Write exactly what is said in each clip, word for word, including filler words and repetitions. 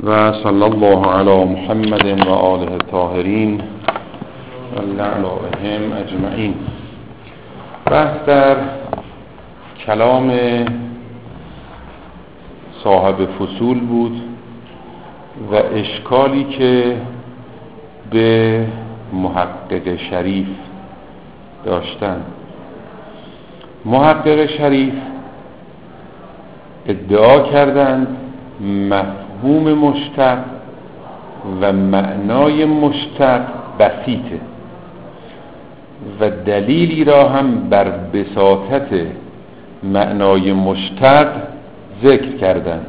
و صلی الله علی محمد و آله الطاهرین و لعنهم اجمعین. بحث در کلام صاحب فصول بود و اشکالی که به محقق شریف داشتن. محقق شریف ادعا کردند مفهوم مشتق و معنای مشتق بسیطه و دلیلی را هم بر بساطت معنای مشتق ذکر کردند.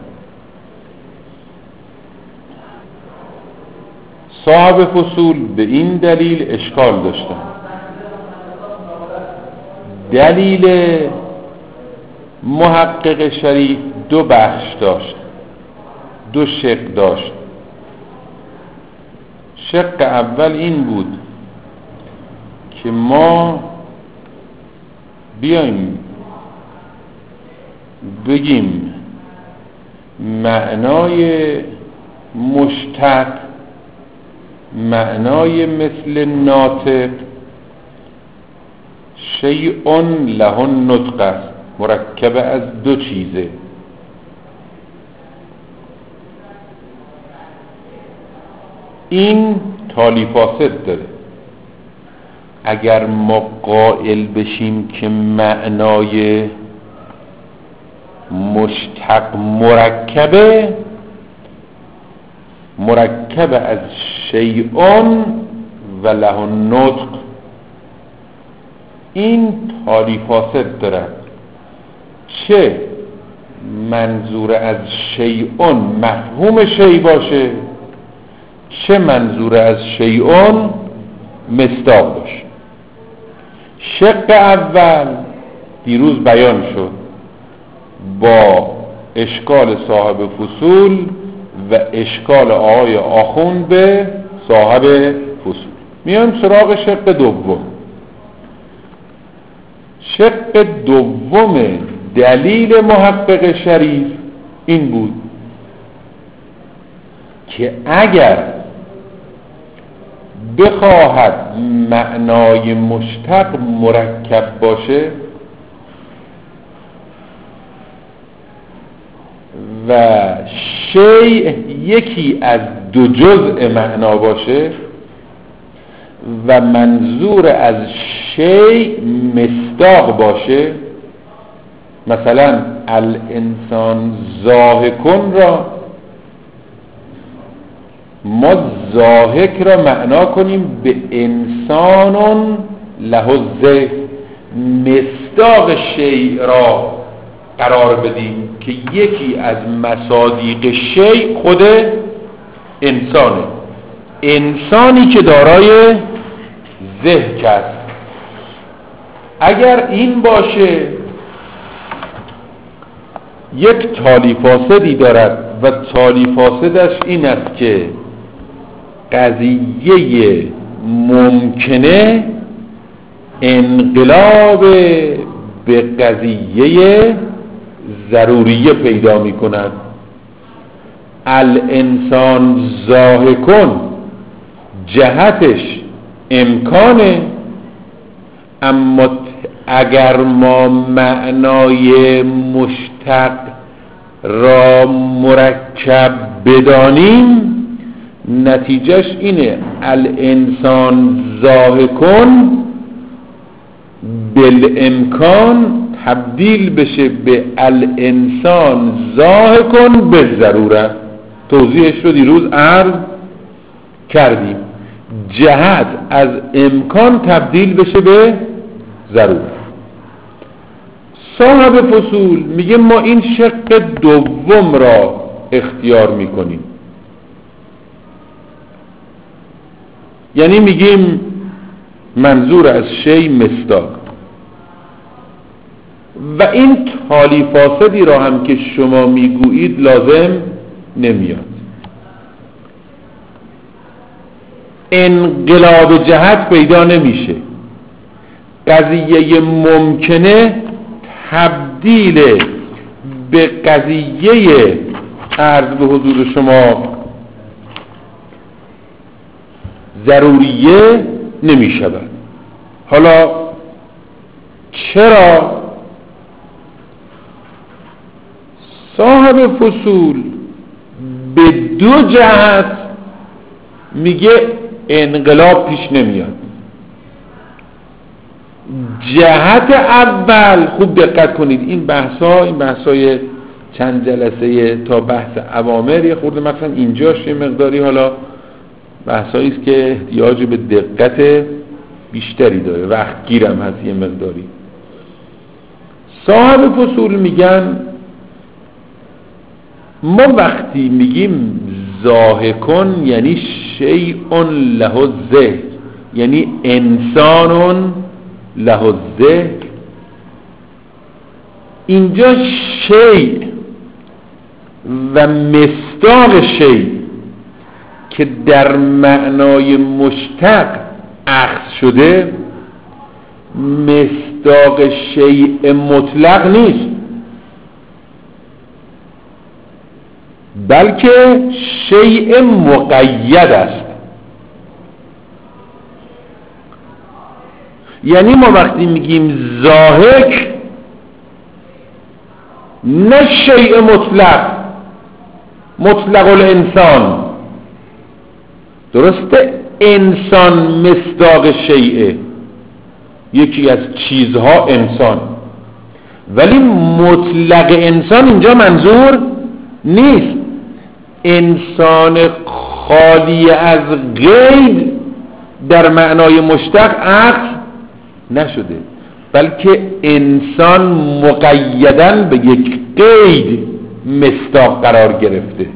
صاحب فصول به این دلیل اشکال داشتند. دلیل محقق شریف دو بخش داشت، دو شق داشت. شق اول این بود که ما بیایم بگیم معنای مشتق معنای مثل ناطق شیء له النطق است، مرکب از دو چیزه. این تالی فاسد داره. اگر ما قائل بشیم که معنای مشتق مرکبه مرکب از شیء و له النطق، این تالی فاسد داره. چه منظور از شیء مفهوم شیء باشه، چه منظور از شیء مصداق باشه. شق اول دیروز بیان شد با اشکال صاحب فصول و اشکال آقای آخوند به صاحب فصول. میان سراغ شق دوم. شق دوم دلیل محقق شریف این بود که اگر بخواهد معنای مشتق مرکب باشه و شیء یکی از دو جزء معنا باشه و منظور از شیء مصداق باشه، مثلا الانسان ضاحکون را ما ضاحک را معنا کنیم به انسان له الذکر، مصداق شیء را قرار بدیم که یکی از مصادیق شیء خود انسانه، انسانی که دارای ذکر است. اگر این باشه یک تالی فاسدی دارد و تالی فاسدش این است که قضیه ممکنه انقلاب به قضیه ضروریه پیدا می کند. الانسان ضاحکون جهتش امکانه، اما اگر ما معنای مشتق را مرکب بدانیم نتیجهش اینه الانسان ضاحکون بالامکان تبدیل بشه به الانسان ضاحکون به ضرورت. توضیحش رو دیروز عرض کردیم. جهت از امکان تبدیل بشه به ضرورت. صاحب فصول میگه ما این شق دوم را اختیار میکنیم، یعنی میگیم منظور از شی مصداق و این تالی فاسدی را هم که شما میگویید لازم نمیاد. انقلاب جهت پیدا نمیشه، قضیه ممکنه تبدیل به قضیه عرض به حضور شما ضروریه نمی شود. حالا چرا؟ صاحب فصول به دو جهت میگه انقلاب پیش نمیاد. جهت اول، خوب دقت کنید، این بحثا این بحثای چند جلسه تا بحث اوامر یه خورده مثلا اینجاش یه مقداری حالا بحثایی است که احتیاج به دقت بیشتری داره، وقت گیرم هست یه مقداری. صاحب فصول میگن ما وقتی میگیم ضاحکون یعنی شیء له الذکر، یعنی انسان له الذکر، اینجا شیء و مصداق شیء که در معنای مشتق اخذ شده مصداق شیء مطلق نیست، بلکه شیء مقید است. یعنی ما وقتی میگیم ضاحک نه شیء مطلق مطلق الانسان، درسته انسان مصداق شیء، یکی از چیزها انسان، ولی مطلق انسان اینجا منظور نیست. انسان خالی از قید در معنای مشتق اخذ نشده، بلکه انسان مقیداً به یک قید مصداق قرار گرفته.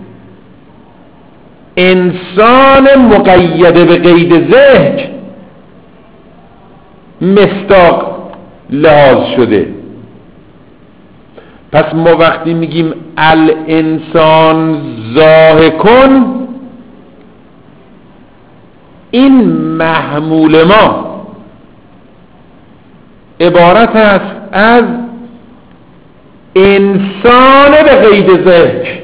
انسان مقید به قید ذکر مصداق لحاظ شده. پس ما وقتی میگیم الانسان ضاحکون، این محمول ما عبارت است از انسان به قید ذکر.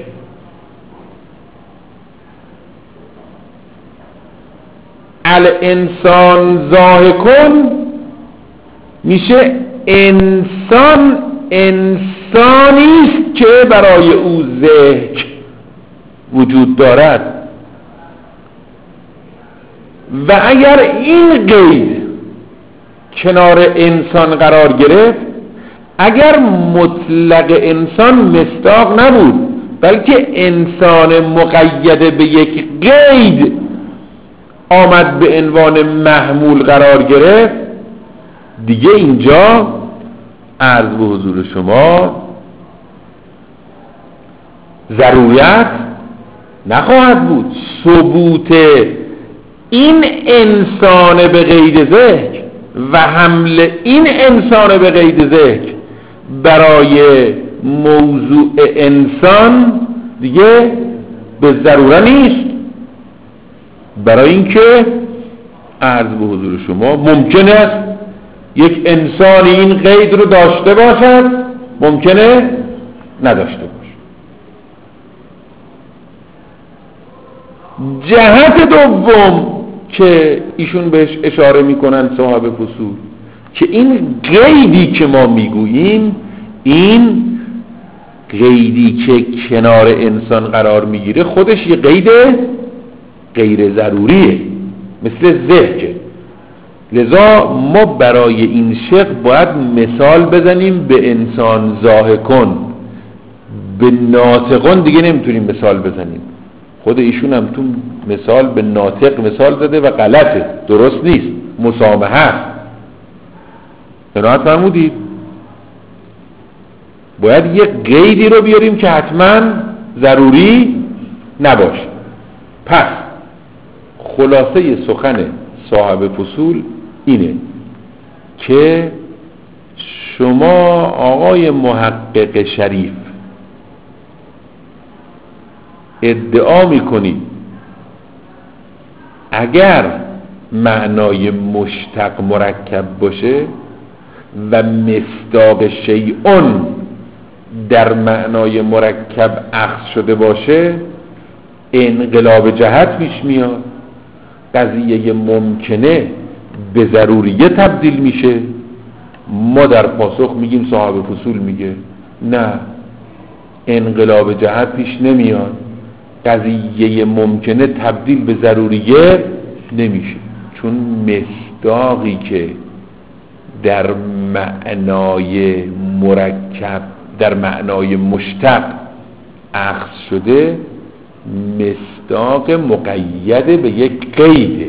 الانسان ضاحکون میشه انسان انسانی است که برای او ذکر وجود دارد. و اگر این قید کنار انسان قرار گرفت، اگر مطلق انسان مصداق نبود بلکه انسان مقید به یک قید آمد به عنوان محمول قرار گرفت، دیگه اینجا عرض به حضور شما ضرورت نخواهد بود. ثبوت این انسان به قید ذکر و حمل این انسان به قید ذکر برای موضوع انسان دیگه به ضروره نیست، برای اینکه عرض به حضور شما ممکن است یک انسانی این قید رو داشته باشد، ممکنه نداشته باشه. جهت دوم که ایشون بهش اشاره میکنن صاحب فصول، که این قیدی که ما میگوییم، این قیدی که کنار انسان قرار میگیره خودش یه قید غیر ضروریه، مثل ذکر. لذا ما برای این شق باید مثال بزنیم به انسان ضاحکون، به ناطقون دیگه نمیتونیم مثال بزنیم. خود ایشون هم تو مثال به ناطق مثال زده و غلطه، درست نیست، مسامحه است. قناعت فرمودید؟ باید یک قیدی رو بیاریم که حتما ضروری نباشه. پس خلاصه سخن صاحب فصول اینه که شما آقای محقق شریف ادعا میکنید اگر معنای مشتق مرکب باشه و مصداق شیئون در معنای مرکب اخذ شده باشه انقلاب جهت پیش میاد. قضیه ممکنه به ضروریه تبدیل میشه؟ ما در پاسخ میگیم، صاحب فصول میگه نه، انقلاب جهت پیش نمیاد، قضیه ممکنه تبدیل به ضروریه نمیشه، چون مصداقی که در معنای مرکب، در معنای مشتق اخذ شده، مصداق مقید به یک قیده،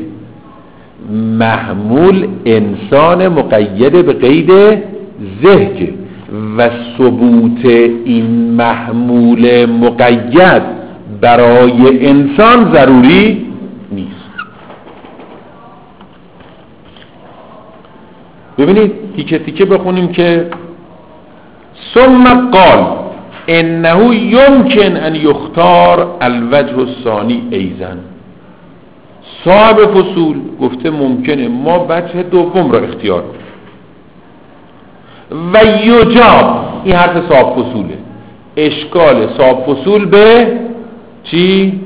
محمول انسان مقید به قید ذهن و ثبوت این محمول مقید برای انسان ضروری نیست. ببینید تیکه تیکه بخونیم که ثم قال انه یمکن ان یختار الوجه الثانی ایضا. صاحب فصول گفته ممکنه ما وجه دوم را اختیار کنیم. و یجاب، این حرف صاحب فصوله، اشکال صاحب فصول به چی؟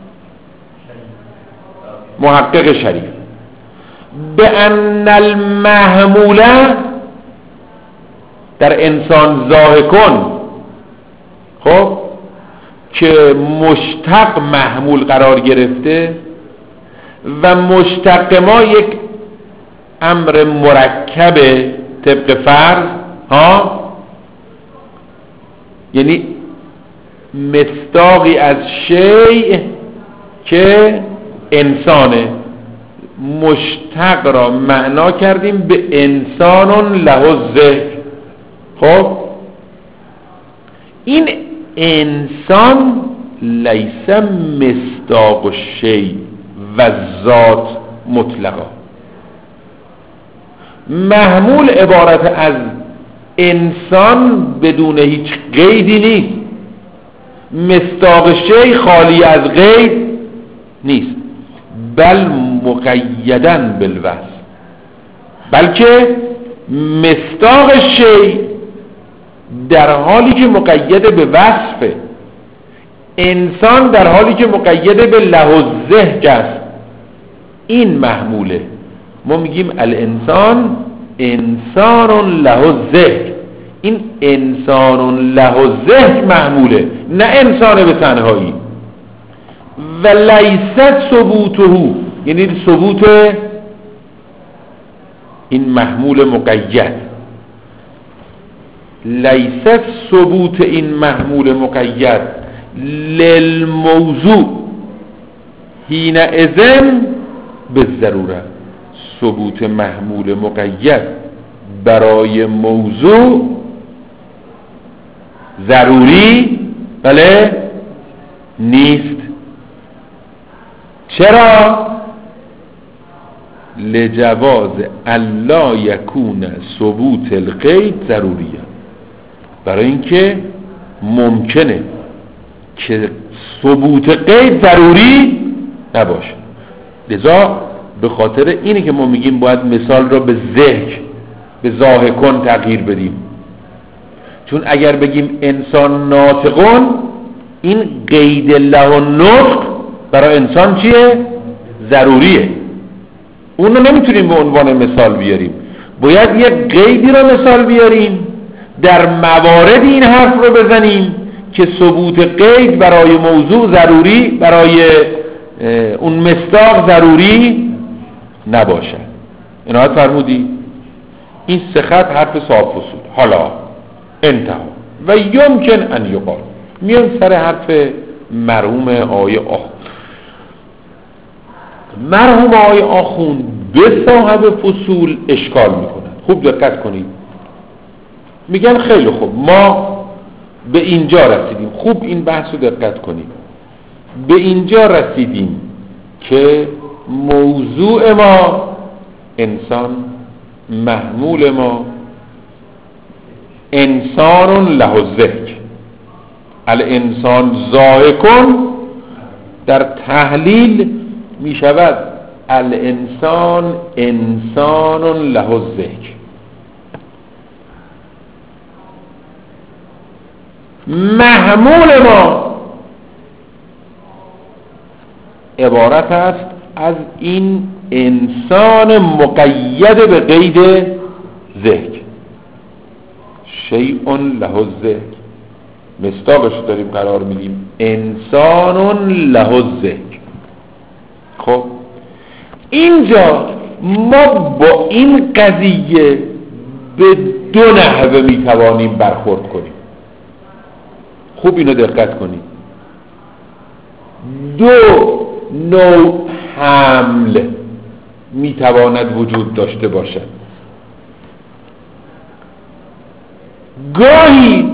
محقق شریف، به ان المحموله در انسان ضاحکون، خب که مشتق محمول قرار گرفته و مشتق ما یک امر مرکب طبق فرض ها، یعنی مصداقی از شیء که انسانه، مشتق را معنا کردیم به انسان له الذکر. خب این انسان لیس مصداق الشیء و ذات مطلقا، محمول عبارت از انسان بدون هیچ قیدی نیست، مصداق شیء خالی از قید نیست، بل مقیداً بالوصف، بلکه مصداق شیء در حالی که مقید به وصفه، انسان در حالی که مقید به له الذکر است. این محموله، ما میگیم الانسان انسان له الذکر، این انسان له الذکر محموله، نه انسان به تنهایی. و لیست ثبوته، یعنی ثبوت این محمول مقید، لیست ثبوت این محمول مقید للموضوع حین اذن به ضروره، ثبوت محمول مقید برای موضوع ضروری بله نیست. چرا؟ لجواز الا یکون ثبوت القید ضروریه، برای اینکه ممکنه که ثبوت قید ضروری نباشه. لذا به خاطر اینه که ما میگیم باید مثال را به ذکر، به ضاحکون تغییر بدیم، چون اگر بگیم انسان ناطقون، این قید له النطق برای انسان چیه؟ ضروریه، اون رو نمیتونیم به عنوان مثال بیاریم، باید یک قیدی رو مثال بیاریم، در موارد این حرف رو بزنیم که ثبوت قید برای موضوع ضروری، برای اون مصداق ضروری نباشه. عنایت فرمودی؟ این سه خط حرف صاحب فصول. حالا انتها و یمکن ان یقال، میان سر حرف مرحوم آقای آخوند. مرحوم آقای آخوند به صاحب فصول اشکال میکنن. خوب دقت کنید، میگن خیلی خوب ما به اینجا رسیدیم، خوب این بحث رو دقت کنید، به اینجا رسیدیم که موضوع ما انسان، محمول ما انسان له الذکر، الانسان ضاحکون، در تحلیل می شود الانسان انسان له الذکر. محمول ما عبارت است از این انسان مقید به قید ذکر. شیء له الذکر، مصداقش داریم قرار میدیم انسان له الذکر. خب اینجا ما با این قضیه به دو نحوه میتوانیم برخورد کنیم. خوب اینو دقت کنیم. دو نوع حمل میتواند وجود داشته باشد. گاهی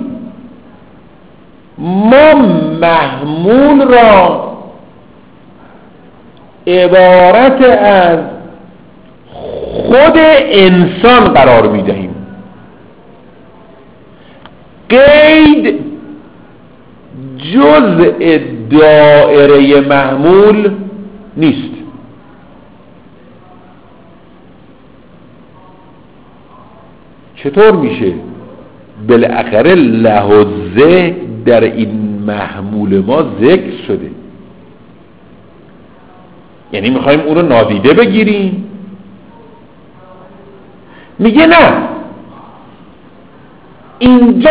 ما محمول را عبارت از خود انسان قرار میدهیم. قید جزء دائره محمول نیست. چطور میشه؟ بالاخره له الذکر در این محمول ما ذکر شده، یعنی میخوایم اون رو نادیده بگیریم. میگه نه، اینجا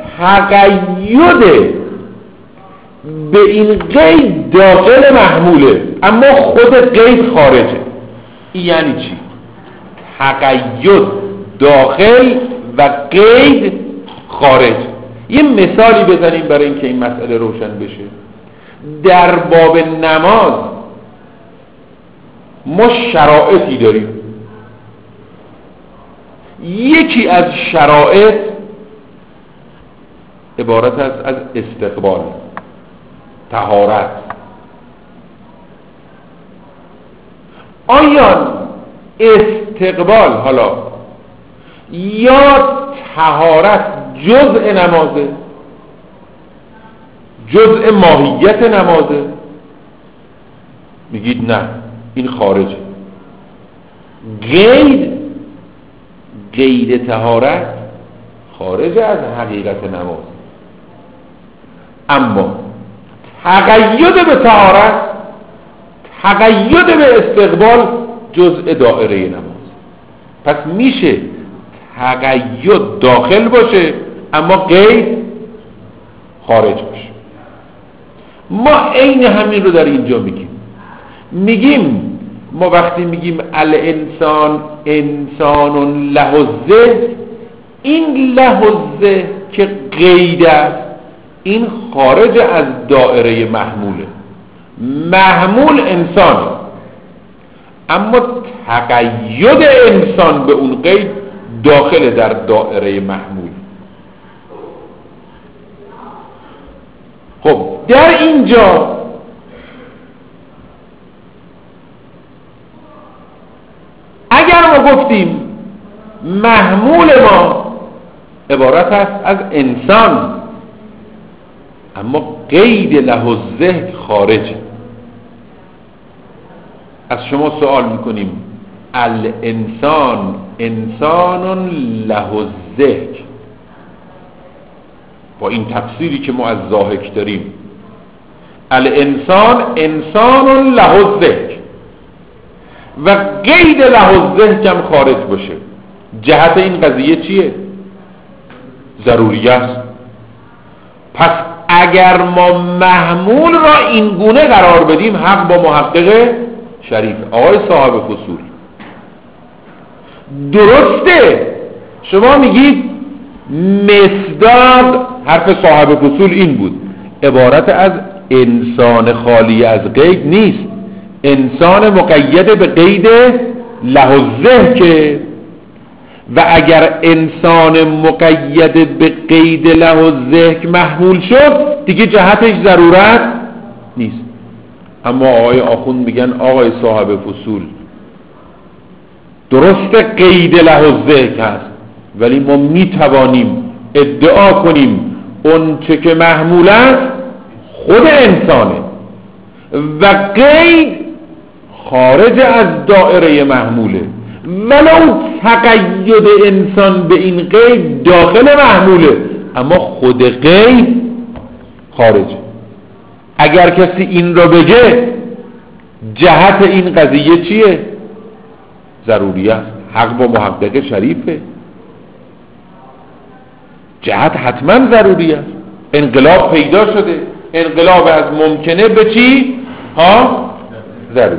تقید به این قید داخل محموله اما خود قید خارجه. این یعنی چی؟ تقید داخل و قید خارج. یه مثالی بزنیم برای اینکه این مسئله روشن بشه. در باب نماز ما شرایطی داریم. یکی از شرایط عبارت است از استقبال، طهارت. آیا استقبال حالا یا طهارت جزء نمازه، جزء ماهیت نمازه؟ میگید نه، این خارجه. قید قید طهارت خارج از حقیقت نماز، اما تقید به طهارت، تقید به استقبال جزء دائره نماز. پس میشه تقید داخل باشه اما قید خارج باشه. ما عین همین رو در اینجا میگیم. میگیم ما وقتی میگیم الانسان انسان له الذکر، این له الذکر که قید است این خارج از دائره محموله. محمول انسان، اما تقید انسان به اون قید داخل در دائره محمول. خب در اینجا اگر ما گفتیم محمول ما عبارت است از انسان اما قید له الذکر خارجه، از شما سوال میکنیم الانسان انسان له الذکر، با این تفسیری که ما از ضاحک داریم، الانسان انسان له الذکر و قید له الذکر هم خارج باشه، جهت این قضیه چیه؟ ضروری است. پس اگر ما محمول را این گونه قرار بدیم حق با محقق شریف آقای صاحب فصول. درسته شما میگید مصداق، حرف صاحب فصول این بود، عبارت از انسان خالی از قید نیست، انسان مقید به قید له الذکر. و اگر انسان مقید به قید له الذکر محمول شد دیگه جهتش ضرورت نیست. اما آقای آخوند میگن آقای صاحب فصول درست قید له الذکر هست، ولی ما میتوانیم ادعا کنیم اون چه که محمول است خود انسانه و قید خارج از دائره محموله، ولو تقید انسان به این قید داخل محموله اما خود قید خارجه. اگر کسی این را بگه جهت این قضیه چیه؟ ضروری است. حق با محقق شریفه، جهت حتما ضروری است. انقلاب پیدا شده، انقلاب از ممکنه به چی؟ ها؟ ضروری.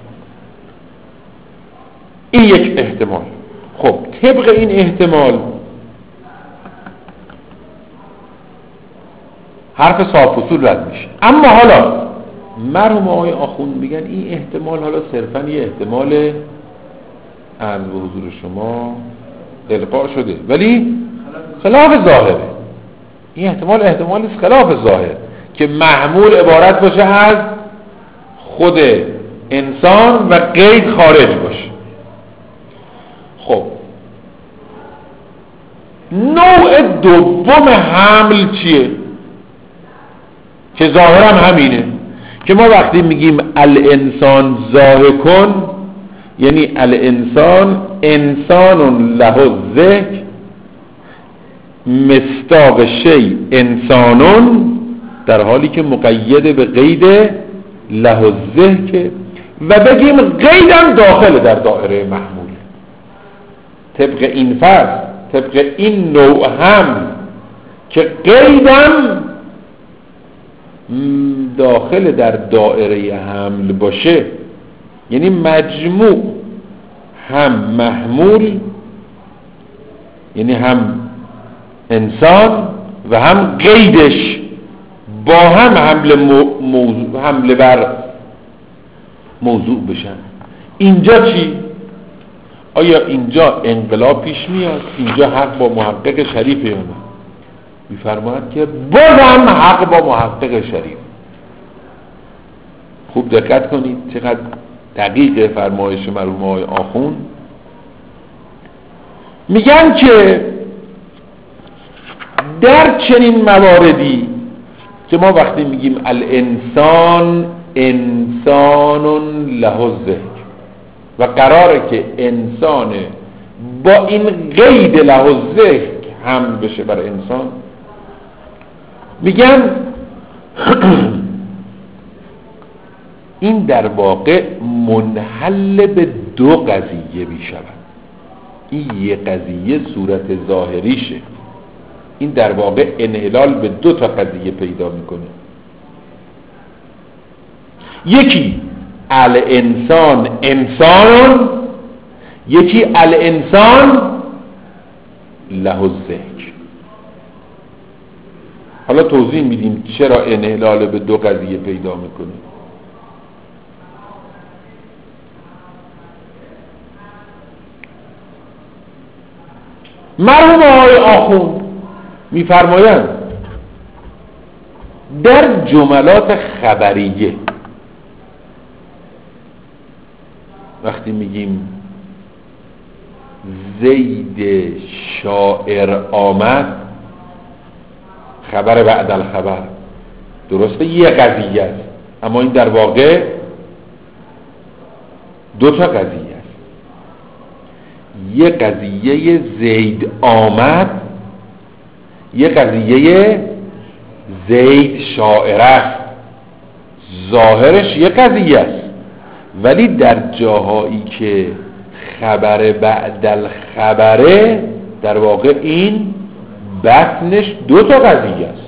این یک احتمال. خب طبق این احتمال حرف صاف اصول رد میشه. اما حالا مرحوم آقای آخوند میگن این احتمال حالا صرفا یه احتمال عرض به حضور شما القا شده ولی خلاف ظاهره. این احتمال احتمالی خلاف ظاهر که محمول عبارت باشه از خود انسان و قید خارج باشه. خب نوع دوم حمل چیه؟ که ظاهرم همینه که ما وقتی میگیم الانسان ضاحکون یعنی الانسان انسان له ذکر مصداق شی انسانون، در حالی که مقید به قید له ذکر و بگیم قیدم داخل در دایره محمول. طبق این فرض، طبق این نوع هم که قیدم داخل در دایره حمل باشه، یعنی مجموع هم محمول یعنی هم انسان و هم قیدش با هم حمل موضوع حمله بر موضوع بشن. اینجا چی؟ آیا اینجا انقلاب پیش میاد؟ اینجا حق با محقق شریفه یا نه؟ میفرماید که بازم حق با محقق شریف. خوب دقت کنید چقدر دقیق فرمایش مرحوم آقای آخوند. میگن که در چنین مواردی که ما وقتی میگیم الانسان انسان له ذکر و قراره که انسان با این قید له ذکر هم بشه بر انسان، میگن این در واقع منحل به دو قضیه میشود. این یه قضیه صورت ظاهریشه، این در واقع انحلال به دو تا قضیه پیدا میکنه. یکی الانسان انسان، یکی الانسان له الذکر. حالا توضیح میدیم چرا انحلال به دو قضیه پیدا میکنه. مرحوم آقای آخوند میفرمایند در جملات خبریه وقتی میگیم زید شاعر آمد، خبر بعد الخبر، درسته یه قضیه است، اما این در واقع دو تا قضیه است. یه قضیه زید آمد، یه قضیه زید شاعر است. ظاهرش یه قضیه است، ولی در جاهایی که خبر بعد الخبره در واقع این بطنش دو تا قضیه است.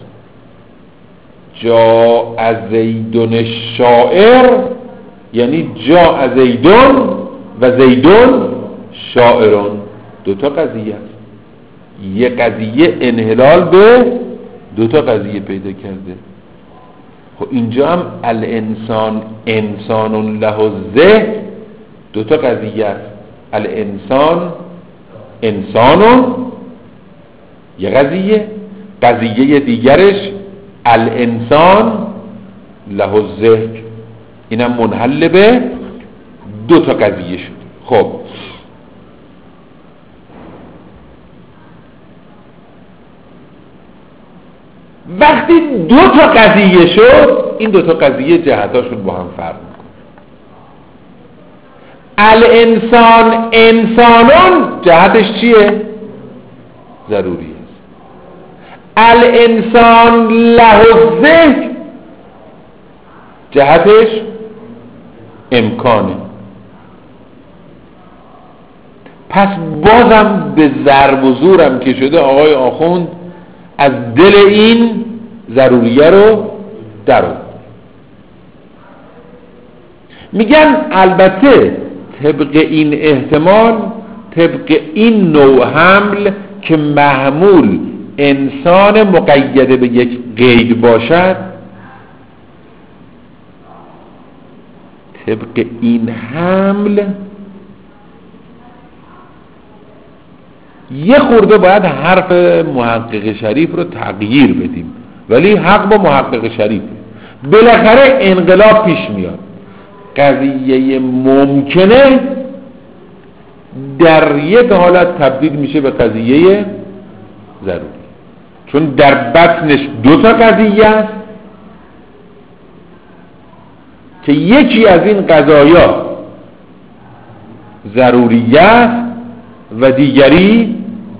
جا از زیدون شاعر یعنی جا از زیدون و زیدون شاعرون، دو تا قضیه است. یه قضیه انحلال به دو تا قضیه پیدا کرده. خب اینجا هم الانسان انسان له الذکر دو تا قضیه است. الانسان انسانون یه قضیه، قضیه دیگرش الانسان له الذکر، اینم منحل به دو تا قضیه شد. خب وقتی دو تا قضیه شد، این دو تا قضیه جهتاشون با هم فرق میکنه. الانسان انسانون جهتش چیه؟ ضروری است. الانسان له الذکر جهتش امکانه. پس بازم به ضرب و زورم که شده آقای آخوند از دل این ضروریه رو در آورد. میگن البته طبق این احتمال، طبق این نوع حمل که محمول انسان مقید به یک قید باشد، طبق این حمل یه خورده باید حرف محقق شریف رو تغییر بدیم، ولی حق با محقق شریف. بالاخره انقلاب پیش میاد، قضیه ممکنه در یک حالت تبدیل میشه به قضیه ضروری، چون در بطنش دو تا قضیه است که یکی از این قضایا ضروریه است و دیگری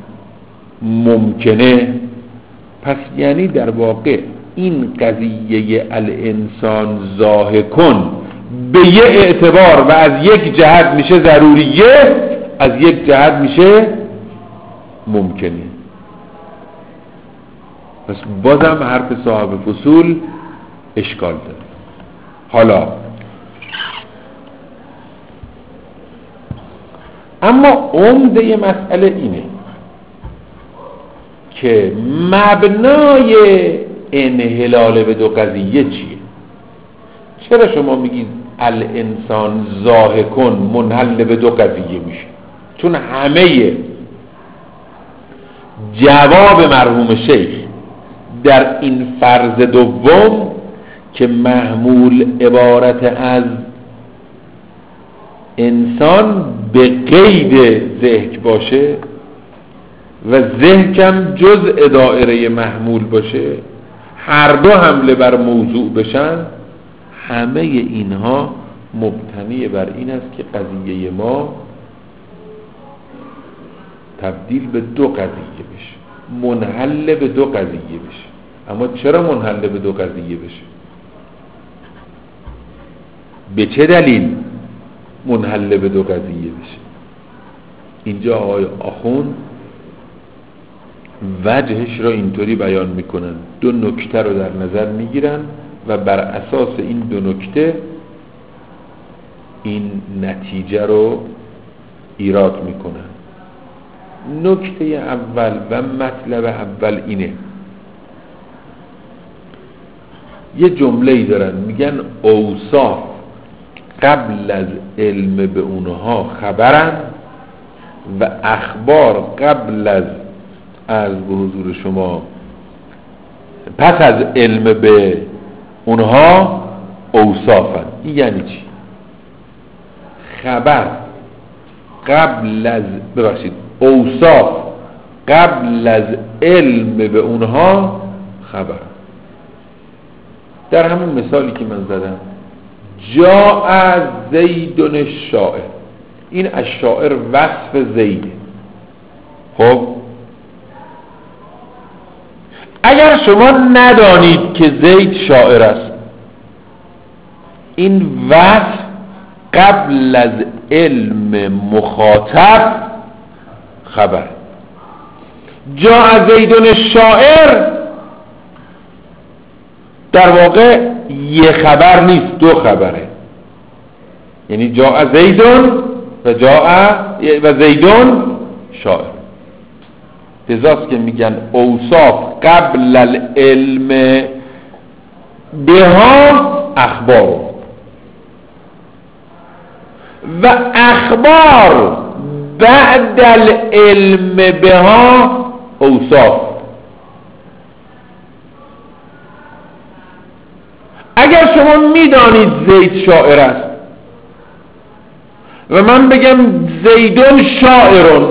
ممکنه. پس یعنی در واقع این قضیه الانسان ضاحکون به یه اعتبار و از یک جهت میشه ضروریه، از یک جهت میشه ممکنه. پس بازم حرف صاحب فصول اشکال داره. حالا اما عمده مسئله اینه که مبنای انحلال به دو قضیه چیه؟ چرا شما میگید الانسان ضاحکون منحل به دو قضیه میشه؟ چون همه جواب مرحوم شیخ در این فرض دوم که محمول عبارت از انسان به قید ذهک باشه و ذهکم جزء دایره محمول باشه، هر دو حمله بر موضوع بشن، همه اینها مبتنی بر این است که قضیه ما تبدیل به دو قضیه بشه، منحل به دو قضیه بشه. اما چرا منحل به دو قضیه بشه؟ به چه دلیل منحل به دو قضیه بشه؟ اینجا آقای آخوند وجهش را اینطوری بیان میکنن، دو نکته رو در نظر میگیرن و بر اساس این دو نکته این نتیجه رو ایراد میکنن. نکته اول و مطلب اول اینه، یه جمله‌ای دارن میگن اوصاف قبل از علم به اونها خبرن و اخبار قبل از از به حضور شما پس از علم به اونها اوصافن. این یعنی چی؟ خبر قبل از ببخشید اوصاف قبل از علم به اونها خبر. در همون مثالی که من زدم، جاء زیدون الشاعر، این الشاعر وصف زیده. خب اگر شما ندانید که زید شاعر است، این وصف قبل از علم مخاطب خبر. جاء زیدون الشاعر در واقع یه خبر نیست، دو خبره. یعنی جاء زیدون و جاء و زیدون شاعر. لذاست که میگن اوصاف قبل العلم بها اخبار و اخبار بعد العلم بها اوصاف. اگر شما میدانید زید شاعر است و من بگم زیدون شاعرون،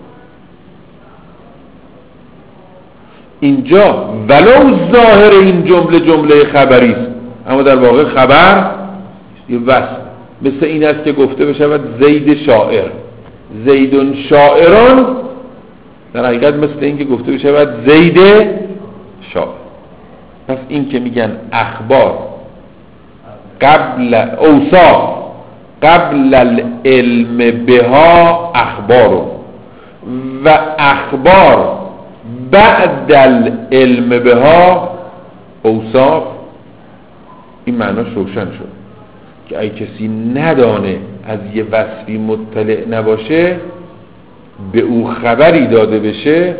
اینجا ولو ظاهر این جمله جمله خبری است، اما در واقع خبر یه وصف. مثل این است که گفته بشود زید شاعر، زیدون شاعرون، در حقیقت مثل این که گفته بشود زید شاعر. پس این که میگن اخبار قبل اوصاف قبل العلم بها اخبار و اخبار بعد العلم بها اوصاف. این معناش روشن شد که اگه کسی ندانه، از یه وصفی مطلع نباشه، به او خبری داده بشه،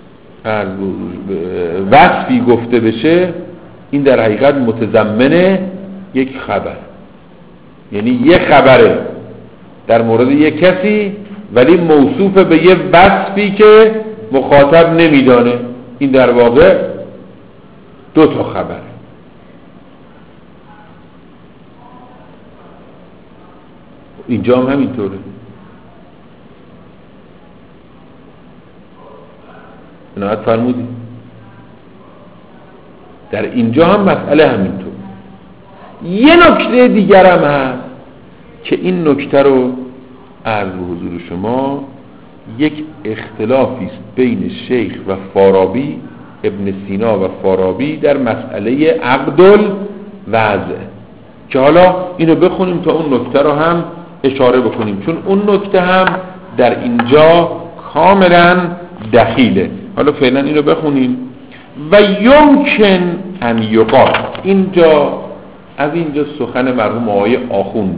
وصفی گفته بشه، این در حقیقت متضمن یک خبر، یعنی یه خبره در مورد یک کسی ولی موصوف به یه وصفی که مخاطب نمیدانه. این در واقع دو تا خبره. اینجا هم همینطوره. عنایت فرمودی در اینجا هم مسئله همینطور. یه نکته دیگر هم هست که این نکته رو عرض به حضور شما، یک اختلافی است بین شیخ و فارابی، ابن سینا و فارابی در مسئله عقد الوضع، که حالا اینو بخونیم تا اون نکته رو هم اشاره بکنیم، چون اون نکته هم در اینجا کاملا دخیله. حالا فعلا اینو بخونیم. و یمکن ان یقال، اینجا از اینجا سخن مرحوم آقای آخوند،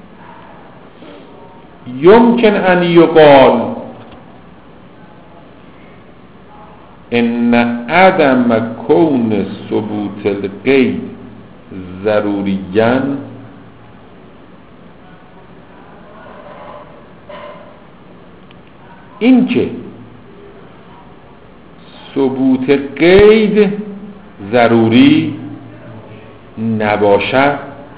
یمکن ان یقال ان عدم کون ثبوت القید ضروریاً این که ثبوت قید ضروری نباشد،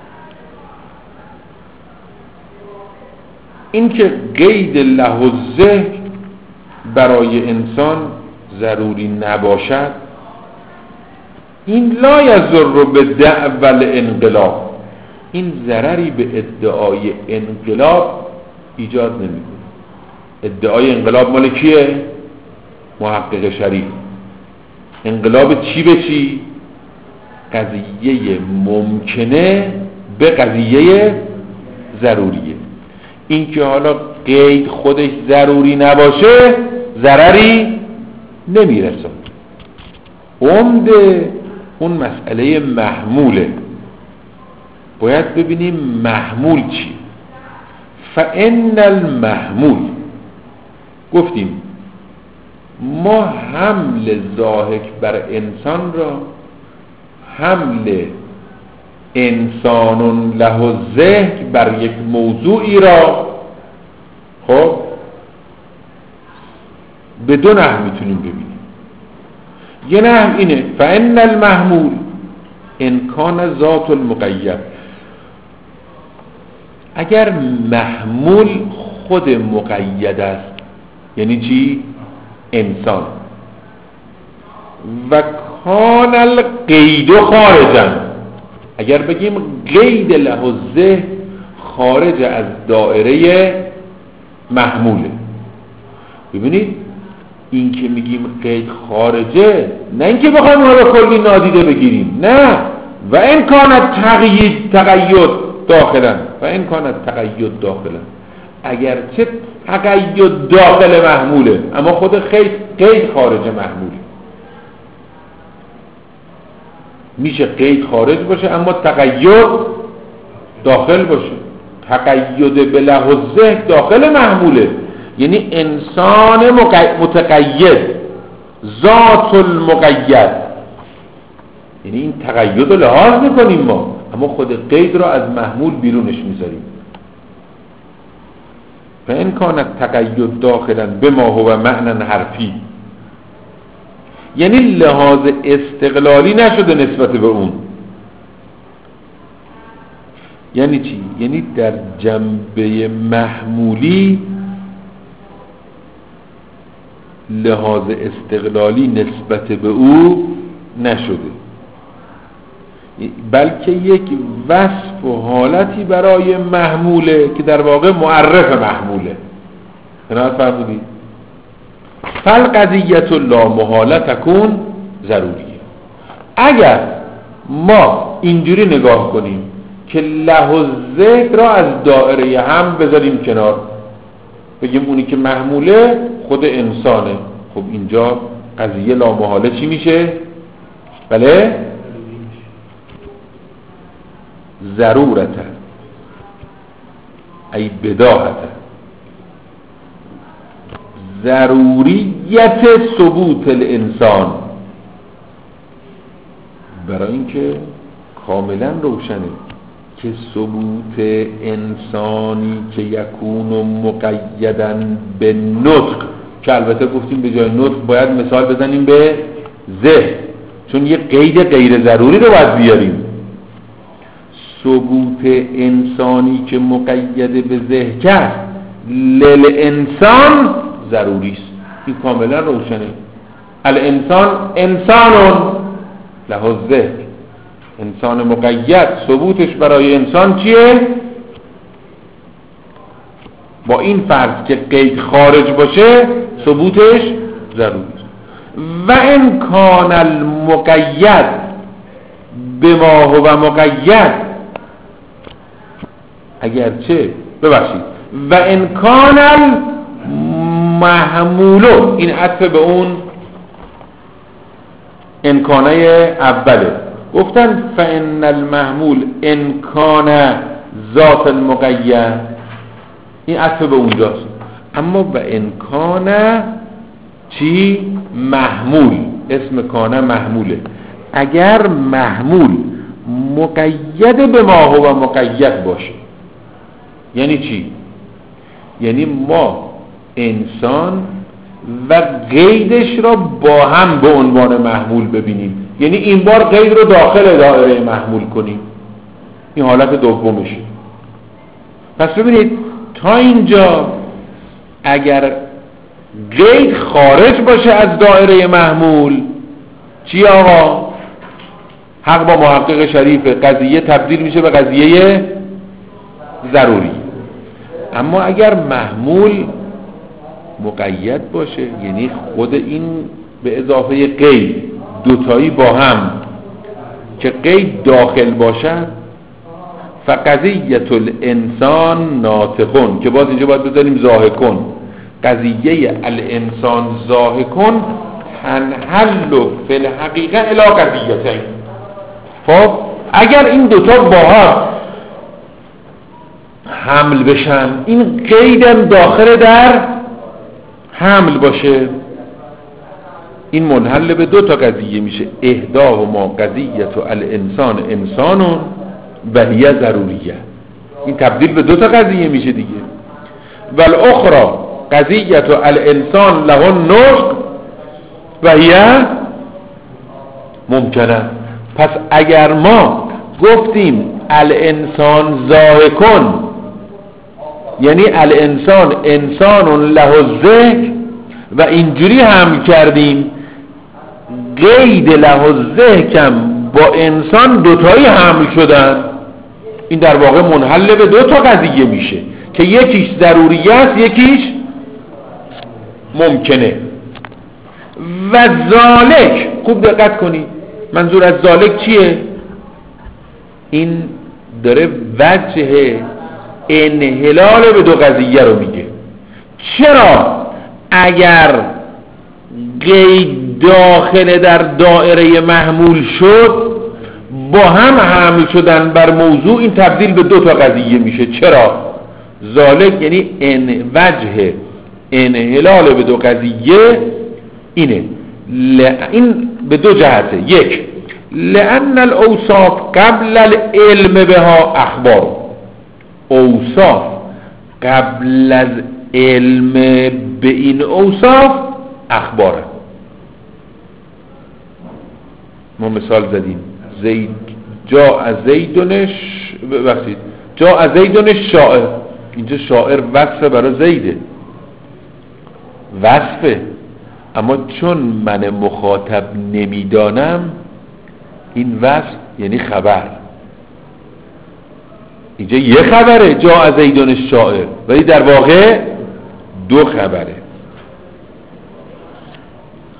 این که قید لحظه برای انسان ضروری نباشد، این لا یضر به دعوی الانقلاب، این ضرری به ادعای انقلاب ایجاد نمیکنه. ادعای انقلاب مال کیه؟ محقق شریف. انقلاب چی به چی؟ قضیه ممکنه به قضیه ضروریه. این که حالا قید خودش ضروری نباشه ضرری نمیرسه. عمده اون مسئله محموله. باید ببینیم محمول چی. فان المحمول، گفتیم ما حمل ضاحک بر انسان را حمل انسان له ذهن بر یک موضوعی را خب به دو نحو میتونیم ببینیم. یه نحو اینه فان المحمول ان کان ذات المقید، اگر محمول خود مقید است، یعنی چی؟ انسان. و کان القید خارجا، اگر بگیم قید لحظه خارج از دائره محموله. ببینید این که میگیم قید خارجه، نه اینکه بخوایم اون رو کلی نادیده بگیریم، نه. و این کانت تقیید تقید داخلا، و این کانت تقید داخلا، اگرچه تقید داخل محموله اما خود قید قید خارج محموله. میشه قید خارج باشه اما تقید داخل باشه. تقید به لحظه داخل محموله، یعنی انسان متقید، ذات المقید، یعنی این تقید رو لحاظ میکنیم ما، اما خود قید رو از محمول بیرونش میذاریم. فإن كان تقید داخلا بما هو معنی حرفی، یعنی لحاظ استقلالی نشده نسبت به اون. یعنی چی؟ یعنی در جنبه محمولی لحاظ استقلالی نسبت به او نشده، بلکه یک وصف و حالتی برای محموله که در واقع معرف محموله. عنایت فرمودید؟ فالقضیة لا محاله تکون ضروریه. اگر ما اینجوری نگاه کنیم که لحظ ذکر را از دایره هم بذاریم کنار، بگیم اونی که محموله خود انسانه. خب اینجا قضیه لامحاله چی میشه؟ بله؟ ضرورته ای بداهته، ضروریت ثبوت الانسان، برای اینکه کاملا روشنه که ثبوت انسانی که یکون مقیداً به نطق، که البته گفتیم به جای نطق باید مثال بزنیم به ذهن، چون یه قید غیر ضروری رو باید بیاریم. ثبوت انسانی که مقید به ذهن است للانسان ضروری است. این کاملا روشنه. الانسان انسانون له ذهن، انسان مقید ثبوتش برای انسان چیه؟ با این فرض که قید خارج باشه ثبوتش ضروری است. و ان کان المقید بما هو مقید، اگرچه ببخشید و ان کان المحمول، این عطف به اون انکانه اوله، گفتن فان المحمول انکان ذات المقید، این عطف به اونجاست. اما و انکان چی؟ محمول، اسم کانه محموله. اگر محمول مقید به ما هو مقید باشه، یعنی چی؟ یعنی ما انسان و قیدش را با هم به عنوان محمول ببینیم، یعنی این بار قید رو داخل دایره محمول کنیم، این حالت دومشه. پس ببینید تا اینجا اگر قید خارج باشه از دایره محمول چی آقا؟ حق با محقق شریف، قضیه تبدیل میشه به قضیه ضروری. اما اگر محمول مقید باشه، یعنی خود این به اضافه قید دوتایی با هم که قید داخل باشد، فقضیت الانسان ناطقون، که باز اینجا باید بذاریم ضاحکون، قضیه الانسان ضاحکون تنحل فی الحقیقه الی قضیتین. خب اگر این دوتا با هم حمل بشن، این قیدم داخل در حمل باشه، این منحل به دو تا قضیه میشه. احداهما قضیت الانسان انسانون و هی ضروریه، این تبدیل به دو تا قضیه میشه دیگه. والاخرى قضیت الانسان له نطق و هی ممکنه. پس اگر ما گفتیم الانسان ضاحکون، یعنی الانسان انسان له ذکر، و اینجوری حمل کردیم قید له ذکر با انسان دوتایی حمل شدن، این در واقع منحل به دو تا قضیه میشه که یکیش ضروری است یکیش ممکنه. و ذالک، خوب دقت کنید منظور از ذالک چیه؟ این داره وجه انحلال به دو قضیه رو میگه. چرا اگر قید داخل در دایره محمول شد با هم حمل شدن بر موضوع، این تبدیل به دو تا قضیه میشه؟ چرا؟ ذالک یعنی ان وجه انحلال به دو قضیه اینه، این به دو جهته. یک، لأن الاوصاف قبل العلم بها اخبار، اوصاف قبل از علم به این اوصاف اخباره. ما مثال زدیم زید جا از زیدونش ببخشید جا از زیدونش شاعر، اینجا شاعر وصف برای زیده، وصفه، اما چون من مخاطب نمیدانم این وصف یعنی خبر، اینجا یه خبره جا از زیدون شاعر، ولی در واقع دو خبره.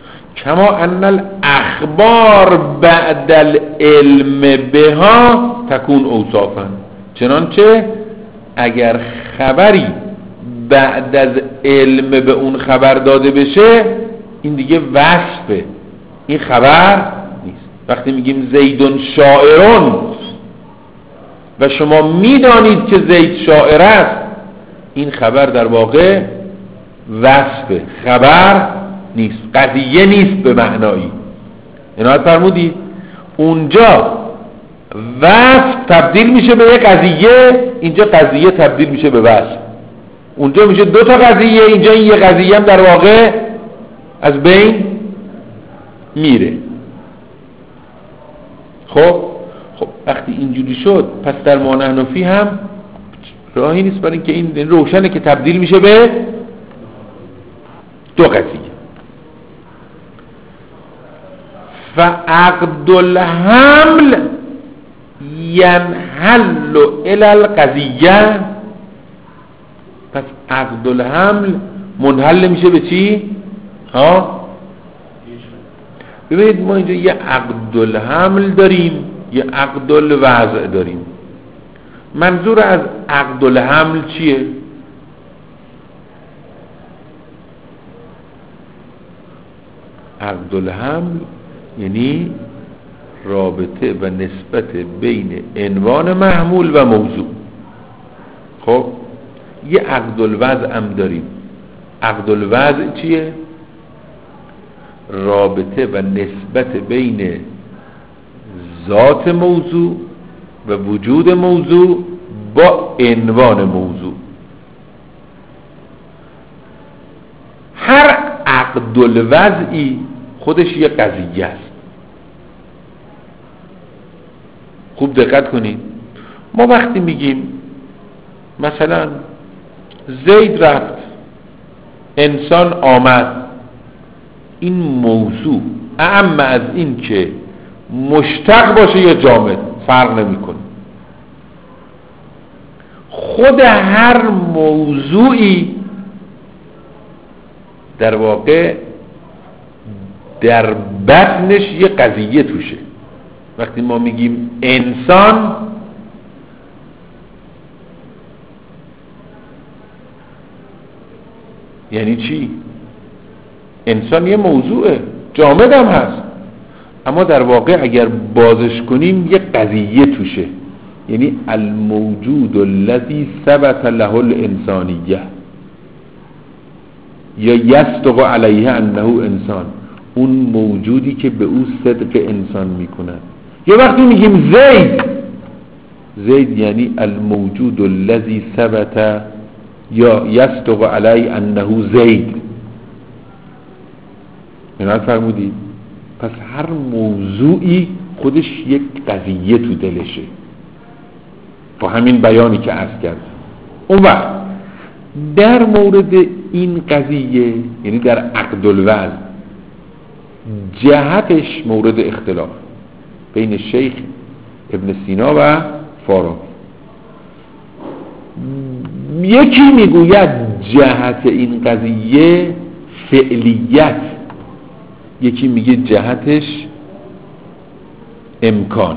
کما ان الاخبار بعد العلم بها تکون اوصافا، چنانچه اگر خبری بعد از علم به اون خبر داده بشه این دیگه وصفه، این خبر نیست. وقتی میگیم زیدون شاعرون و شما میدانید که زید شاعر است، این خبر در واقع وصفه، خبر نیست، قضیه نیست به معنایی. عنایت فرمودید اونجا وصف تبدیل میشه به یک قضیه، اینجا قضیه تبدیل میشه به وصف. اونجا میشه دو تا قضیه، اینجا این یک قضیه هم در واقع از بین میره. خب خب وقتی اینجوری شد پس در ما نحن فیه هم راهی نیست برای اینکه این روشنه که تبدیل میشه به دو قضیه. و عقد الحمل ینحل الی القضیه، پس عقد الحمل منحل میشه به چی؟ ها ببینید ما اینجا یه عقد الحمل داریم، یه عقد الوضع داریم. منظور از عقد الحمل چیه؟ عقد الحمل یعنی رابطه و نسبت بین عنوان محمول و موضوع. خب یه عقد الوضع هم داریم. عقد الوضع چیه؟ رابطه و نسبت بین ذات موضوع و وجود موضوع با عنوان موضوع. هر عقد الوضعی خودش یه قضیه است. خوب دقت کنید. ما وقتی میگیم مثلا زید رفت، انسان آمد، این موضوع اعم از این که مشتق باشه یا جامد فرق نمیکنه. خود هر موضوعی در واقع در بطنش یه قضیه توشه. وقتی ما میگیم انسان، یعنی چی؟ انسان یه موضوعه، جامد هم هست، اما در واقع اگر بازش کنیم یه قضیه توشه. یعنی الموجود الذی ثبت له الانسانیه یا یصدق علیه انه انسان، اون موجودی که به او صدق انسان میکنه. یا وقتی میگیم زید، زید یعنی الموجود الذی ثبت یا یصدق علیه انه زید. اینا فرمودید؟ پس هر موضوعی خودش یک قضیه تو دلشه، با همین بیانی که عرض کرد. اون وقت در مورد این قضیه، یعنی در عقد الوضع، جهتش مورد اختلاف بین شیخ ابن سینا و فارابی. یکی میگوید جهت این قضیه فعلیت، یکی میگه جهتش امکان.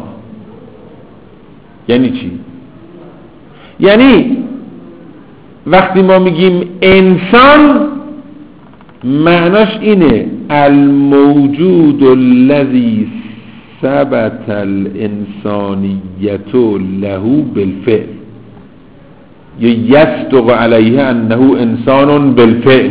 یعنی چی؟ یعنی وقتی ما میگیم انسان، معناش اینه الموجود الذی ثبت الانسانیت له بالفعل یا یصدق علیه انه انسان بالفعل.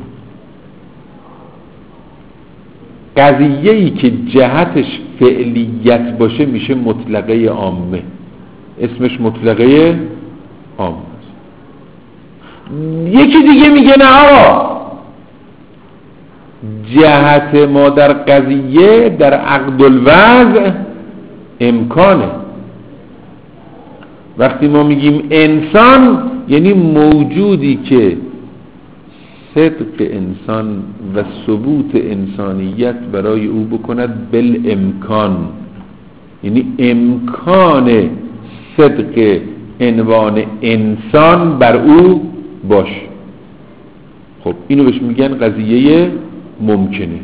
قضیه‌ای که جهتش فعلیت باشه میشه مطلقه عامه، اسمش مطلقه عامه. یکی دیگه میگه نه آقا، جهت ما در قضیه در عقد الوضع امکانه. وقتی ما میگیم انسان یعنی موجودی که صدق انسان و ثبوت انسانیت برای او بکند بالامکان، یعنی امکان صدق عنوان انسان بر او باش. خب اینو بهش میگن قضیه ممکنه.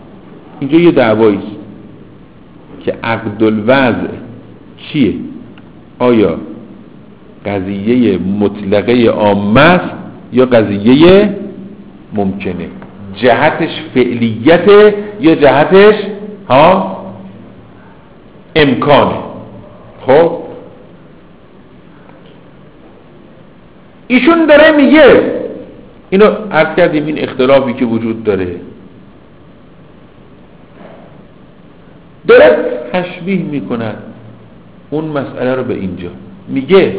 اینجا یه دعوایی است که عقد الوضع چیه؟ آیا قضیه مطلقه عامه است یا قضیه ممکنه؟ جهتش فعلیته یا جهتش ها امکانه؟ خب ایشون داره میگه، اینو عرض کردیم این اختلافی که وجود داره، داره تشبیه میکنن اون مسئله رو به اینجا، میگه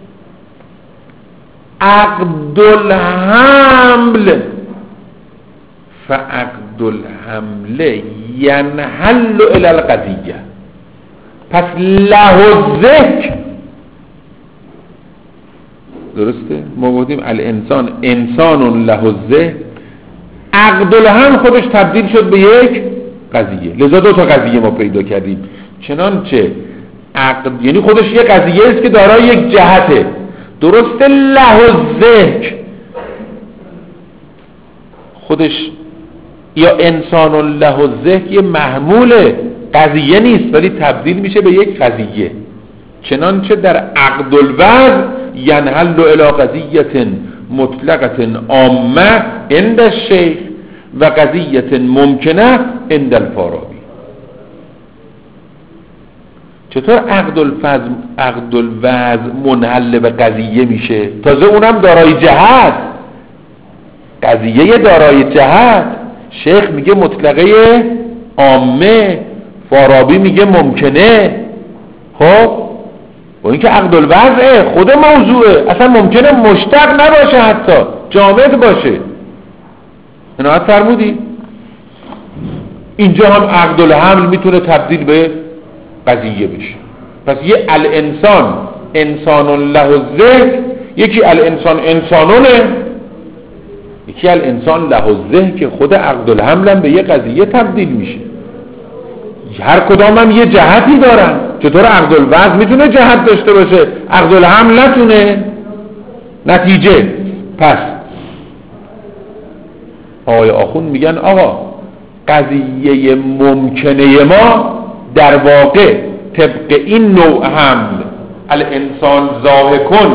عقد الحمل فعقد الحمل ینحل الی القضیه، پس له الذکر، درسته؟ ما گفتیم الانسان انسان له الذکر، عقد الحمل خودش تبدیل شد به یک قضیه، لذا دو تا قضیه ما پیدا کردیم. چنانچه عقد یعنی خودش یک قضیه است که دارای یک جهته، درسته؟ له الذکر خودش یا انسان له الذکر یه محمول قضیه نیست ولی تبدیل میشه به یک قضیه. چنانچه در عقد الوضع ینحل الی قضیه مطلقه عامه عند الشیخ و قضیه ممکنه عند الفارابی. چطور عقد الفضل عقد الوضع منحل به قضیه میشه؟ تازه اونم دارای جهت، قضیه دارای جهت. شیخ میگه مطلقه عامه، فارابی میگه ممکنه. خب با اینکه عقد الوضع خود موضوعه، اصلا ممکنه مشتق نباشه، حتی جامد باشه. عنایت فرمودی؟ اینجا هم عقد الحمل میتونه تبدیل به قضیه بشه. پس یه الانسان انسان له الذکر، یکی الانسان انسانونه، یکی الانسان له الذکر که خود عقد الحمل هم به یه قضیه تبدیل میشه. هر کدام هم یه جهتی دارن. چطور عقد الوضع میتونه جهت داشته باشه، عقد الحمل نتونه؟ نتیجه پس آقای آخوند میگن آقا قضیه ممکنه ما در واقع طبق این نوع حمل، الانسان ضاحکن،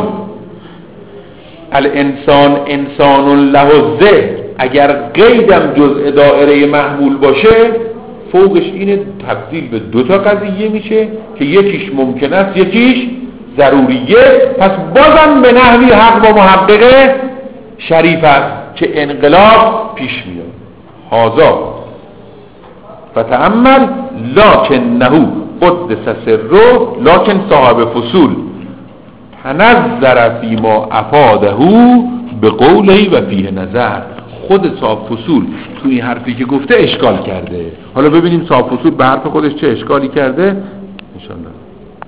الانسان انسان له الذکر، اگر قیدم جزء دائره محمول باشه فوقش اینه تبدیل به دو تا قضیه میشه که یکیش ممکن است یکیش ضروریه. پس بازم به نحوی حق و محقق شریف است که انقلاب پیش میاد. هازا فتأمل لکنه قدس سره لکن صاحب فصول تنظر فیما افاده به قوله و فیه نظر. خود صاحب فصول تو این حرفی که گفته اشکال کرده. حالا ببینیم صاحب فصول به حرف خودش چه اشکالی کرده انشاءالله.